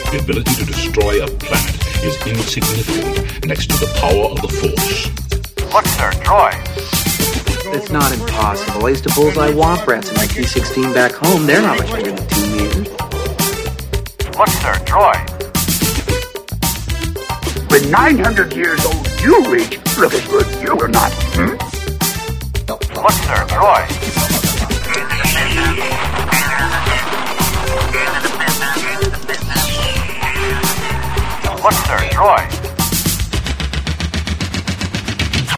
The ability to destroy a planet is insignificant next to the power of the Force. Look, sir, droids. It's not impossible. I used to bullseye womp rats in my T-16 back home. They're not much bigger than 2 meters. Look, sir, droids. When 900 years old you reach, look as good you were not. Look, sir, droids.